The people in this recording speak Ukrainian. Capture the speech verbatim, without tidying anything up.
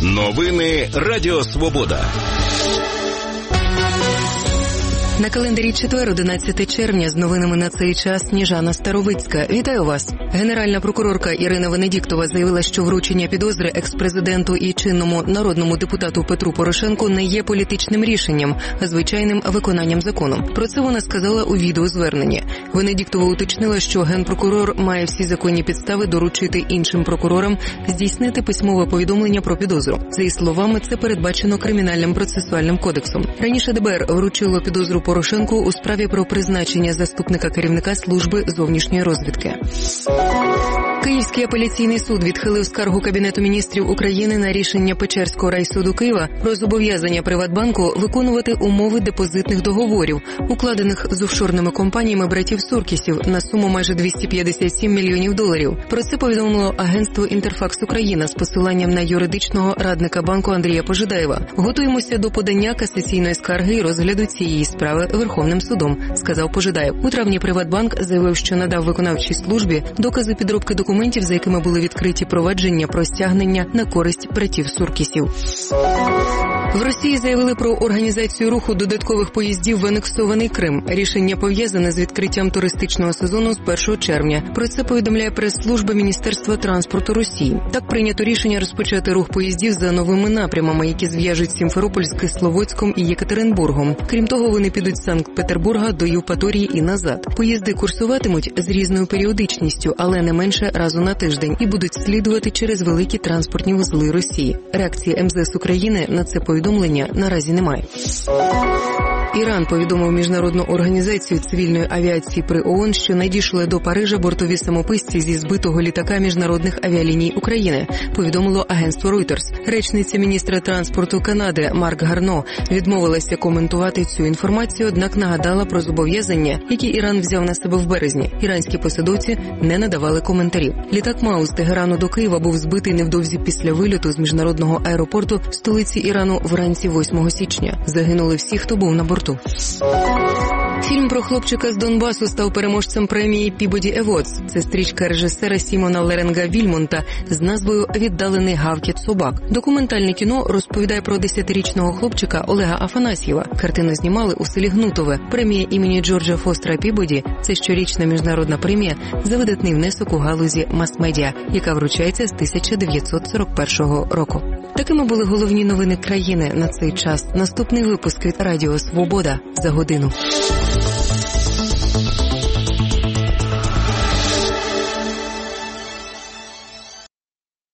Новини Радіо Свобода. На календарі четвер, одинадцяте червня, з новинами на цей час Сніжана Старовицька. Вітаю вас. Генеральна прокурорка Ірина Венедіктова заявила, що вручення підозри екс-президенту і чинному народному депутату Петру Порошенку не є політичним рішенням, а звичайним виконанням закону. Про це вона сказала у відеозверненні. Венедіктова уточнила, що генпрокурор має всі законні підстави доручити іншим прокурорам здійснити письмове повідомлення про підозру. За її словами, це передбачено Кримінальним процесуальним кодексом. Раніше ДБР вручило підозру Порошенку у справі про призначення заступника керівника служби зовнішньої розвідки. Київський апеляційний суд відхилив скаргу Кабінету міністрів України на рішення Печерського райсуду Києва про зобов'язання Приватбанку виконувати умови депозитних договорів, укладених з офшорними компаніями братів Суркісів на суму майже двісті п'ятдесят сім мільйонів доларів. Про це повідомило агентство «Інтерфакс Україна» з посиланням на юридичного радника банку Андрія Пожидаєва. Готуємося до подання касаційної скарги і розгляду цієї справи Верховним судом, сказав Пожидаєв. У травні Приватбанк заявив, що надав виконавчій службі докази підробки документів, за якими були відкриті провадження про стягнення на користь братів Суркісів. В Росії заявили про організацію руху додаткових поїздів в анексований Крим. Рішення пов'язане з відкриттям туристичного сезону з першого червня. Про це повідомляє прес-служба Міністерства транспорту Росії. Так прийнято рішення розпочати рух поїздів за новими напрямами, які зв'яжуть Сімферополь з Кисловодськом і Єкатеринбургом. Крім того, вони підуть з Санкт-Петербурга до Євпаторії і назад. Поїзди курсуватимуть з різною періодичністю, але не менше разу на тиждень, і будуть слідувати через великі транспортні вузли Росії. Реакції ем зе ес України на це повідомлення наразі немає. Іран повідомив Міжнародну організацію цивільної авіації при ООН, що надійшли до Парижа бортові самописці зі збитого літака Міжнародних авіаліній України, повідомило агентство Reuters. Речниця міністра транспорту Канади Марк Гарно відмовилася коментувати цю інформацію, однак нагадала про зобов'язання, які Іран взяв на себе в березні. Іранські посадовці не надавали коментарів. Літак МАУ з Тегерану до Києва був збитий невдовзі після вильоту з міжнародного аеропорту столиці Ірану вранці восьмого січня. Загинули всі, хто був на борту. Фільм про хлопчика з Донбасу став переможцем премії Peabody Awards. Це стрічка режисера Сімона Леренга Вільмонта з назвою «Віддалений гавкіт собак». Документальне кіно розповідає про десятирічного хлопчика Олега Афанасьєва. Картину знімали у селі Гнутове. Премія імені Джорджа Фостера Пібоді – це щорічна міжнародна премія за видатний внесок у галузі мас-медіа, яка вручається з тисяча дев'ятсот сорок першого року. Такими були головні новини країни на цей час. Наступний випуск від Радіо Свобода за годину.